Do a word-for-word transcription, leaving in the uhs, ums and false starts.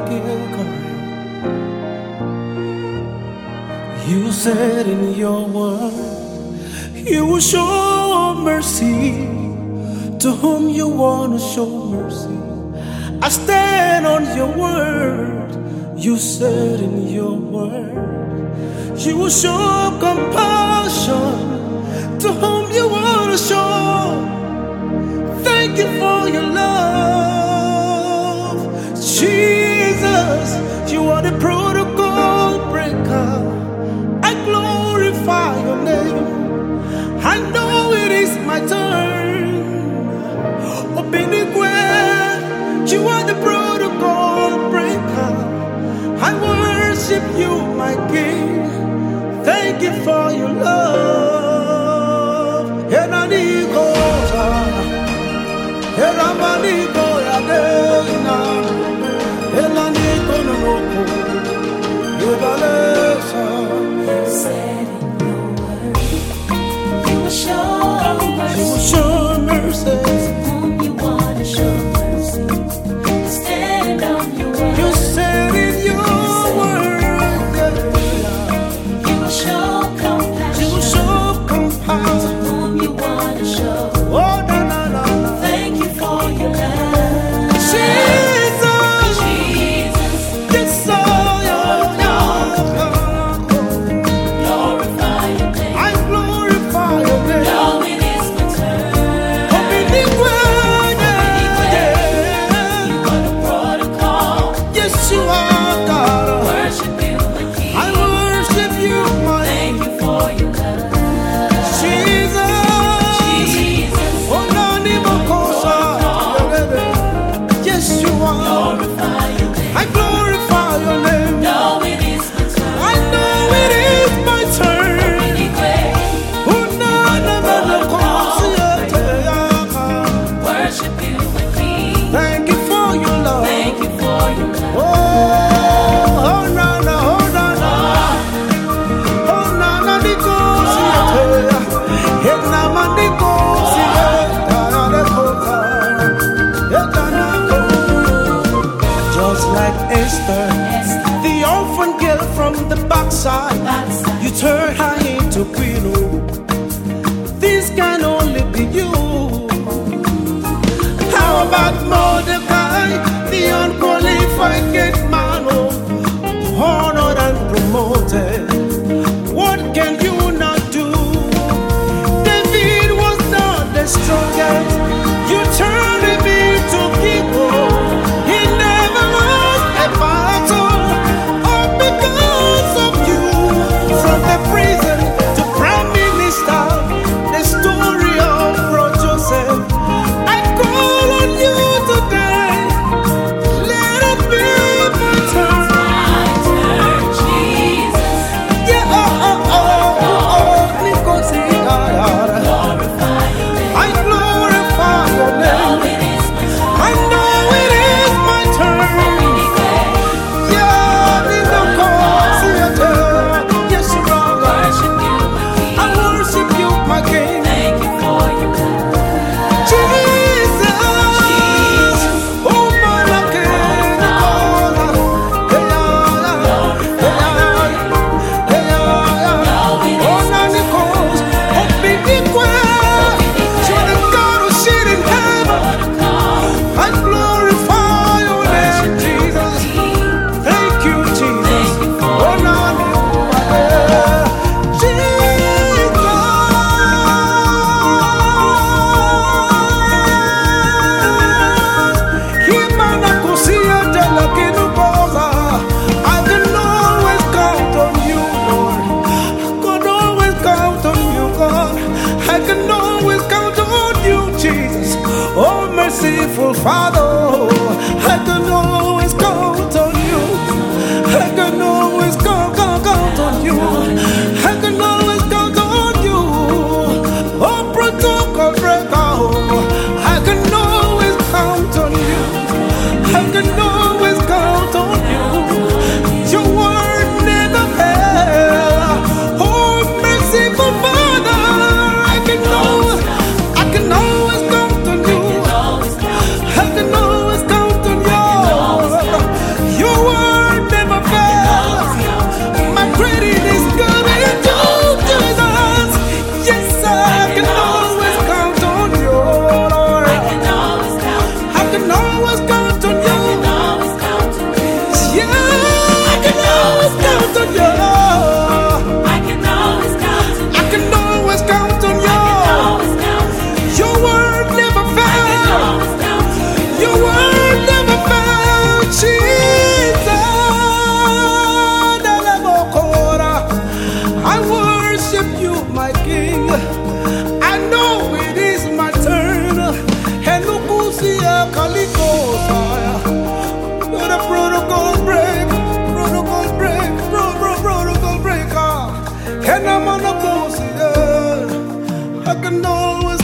You said in your word, you will show mercy to whom you want to show mercy. I stand on your word. You said in your word, you will show compassion to whom you want to show. Thank you for your love, Jesus. You are the protocol breaker. I glorify your name. I know it is my turn. Openigwe, you are the protocol breaker. I worship you, my King. Thank you for your love. Enaniko, Eramaniko, Yadena, Elaniko, Nomoko, Yubalesa. Said in your word, you will show mercy. You will show mercy. Whom you want to show mercy. Stand on your word. You said in your word, you will show compassion. you will show compassion. Whom you want to show. Oh, na na na na. Thank you for your love. Jesus, Jesus, yes, oh, yeah, glorify your name. I glorify your name. Now it is my turn. Openigwe, yeah, You are the protocol. yes, you are God. Worship you, my King. I worship you, my Thank you for your love. Jesus. Jesus, Oh, no, ni mokosa. Yes, you are. glorify your name. I glorify your name. Now it is my turn. I know it is my turn. Oh, no, no, no, no, Worship you, my King. thank you for your love. Thank you for your love. Oh, oh, no, no, oh, no, no. Oh, no, no, di kosi ate. It na man di kosi ate. Ade kota. It na na ko. Just like Esther, the orphan girl from the backside, you turn her into queen. Oh, this can only be you. How about Mordecai, the unqualified gate man, oh, honored and promoted? What can you not do? David was not the strongest. You turned him into king. Oh, he never lost a battle. All because of you. From the prison to prime minister, the story of Bro Joseph. I call on you today. Let it be my turn. My turn, Jesus. Yeah, oh, oh, oh, oh, oh, Nikosi, ah, ah. Glorify your name. I glorify your Now name. it is my turn. I know it is my turn. Yeah, Nikosi, ah, yes, you are. Worship you, my I King. worship you, my King. Thank you for your love. Jesus. Oh, my King. Oh, hey, ah, hey, ah, hey, ah, oh, na Nikos. Oh, big Nikwe. You're the God who sit in heaven. I glorify your name, Jesus. Thank you, Jesus. Oh, na Nikwe. Jesus. Himana kusia tela kinukoza. I can always count on you, Lord. I can always count on you, God. I can always count on you, Jesus. Oh, merciful Father. I can always count on you. I can always count, count, count on you. I can always count on you. Oh, protocol breaker. I can always count on you. I can always count on you. Your word never fails. Oh, merciful Father, I can always, I can always count on you. Always count. I can always know it is my turn. And look who's here, Kalikosa. You're the protocol break, protocol break, pro, pro, protocol breaker. And I'm on a course, I can always